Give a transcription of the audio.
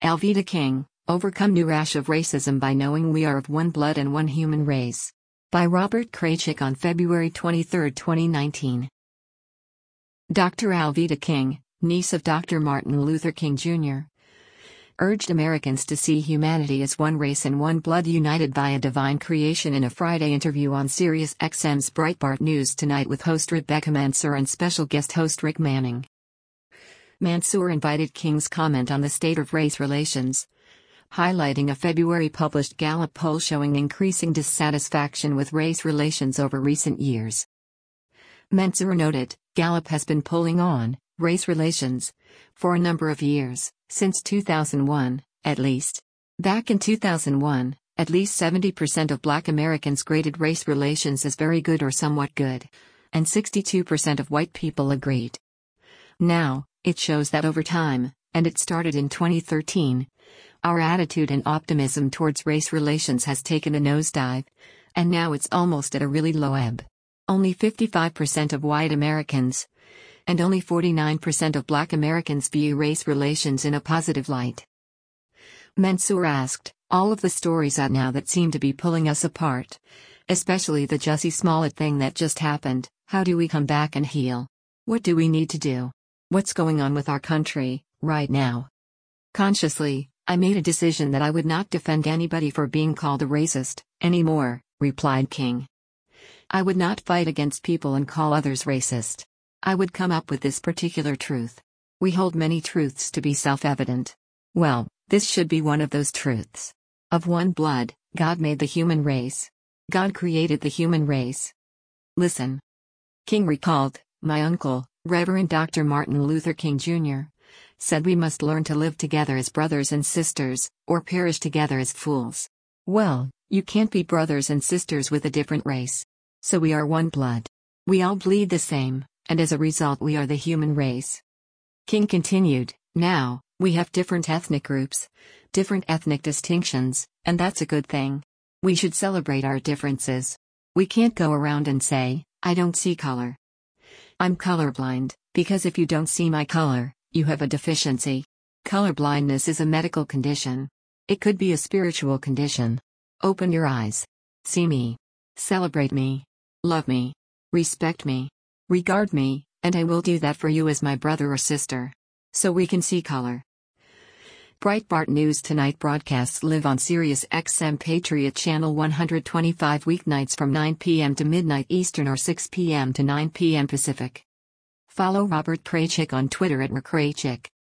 Alveda King, Overcome New Rash of Racism by Knowing We Are of One Blood and One Human Race. By Robert Kraychik on February 23, 2019. Dr. Alveda King, niece of Dr. Martin Luther King Jr., urged Americans to see humanity as one race and one blood united by a divine creation in a Friday interview on Sirius XM's Breitbart News Tonight with host Rebecca Mansour and special guest host Rick Manning. Mansour invited King's comment on the state of race relations, highlighting a February published Gallup poll showing increasing dissatisfaction with race relations over recent years. Mansour noted, Gallup has been polling on race relations for a number of years, since 2001, at least. Back in 2001, at least 70% of Black Americans graded race relations as very good or somewhat good, and 62% of white people agreed. Now, it shows that over time, and it started in 2013, our attitude and optimism towards race relations has taken a nosedive, and now it's almost at a really low ebb. Only 55% of white Americans, and only 49% of Black Americans view race relations in a positive light. Mansour asked, all of the stories out now that seem to be pulling us apart, especially the Jussie Smollett thing that just happened, how do we come back and heal? What do we need to do? What's going on with our country, right now? Consciously, I made a decision that I would not defend anybody for being called a racist, anymore, replied King. I would not fight against people and call others racist. I would come up with this particular truth. We hold many truths to be self-evident. Well, this should be one of those truths. Of one blood, God made the human race. God created the human race. Listen. King recalled, my uncle, Reverend Dr. Martin Luther King Jr., said we must learn to live together as brothers and sisters, or perish together as fools. Well, you can't be brothers and sisters with a different race. So we are one blood. We all bleed the same, and as a result we are the human race. King continued, now, we have different ethnic groups, different ethnic distinctions, and that's a good thing. We should celebrate our differences. We can't go around and say, I don't see color. I'm colorblind, because if you don't see my color, you have a deficiency. Colorblindness is a medical condition. It could be a spiritual condition. Open your eyes. See me. Celebrate me. Love me. Respect me. Regard me, and I will do that for you as my brother or sister. So we can see color. Breitbart News Tonight broadcasts live on Sirius XM Patriot Channel 125 weeknights from 9 p.m. to midnight Eastern or 6 p.m. to 9 p.m. Pacific. Follow Robert Kraychik on Twitter @RKraychik.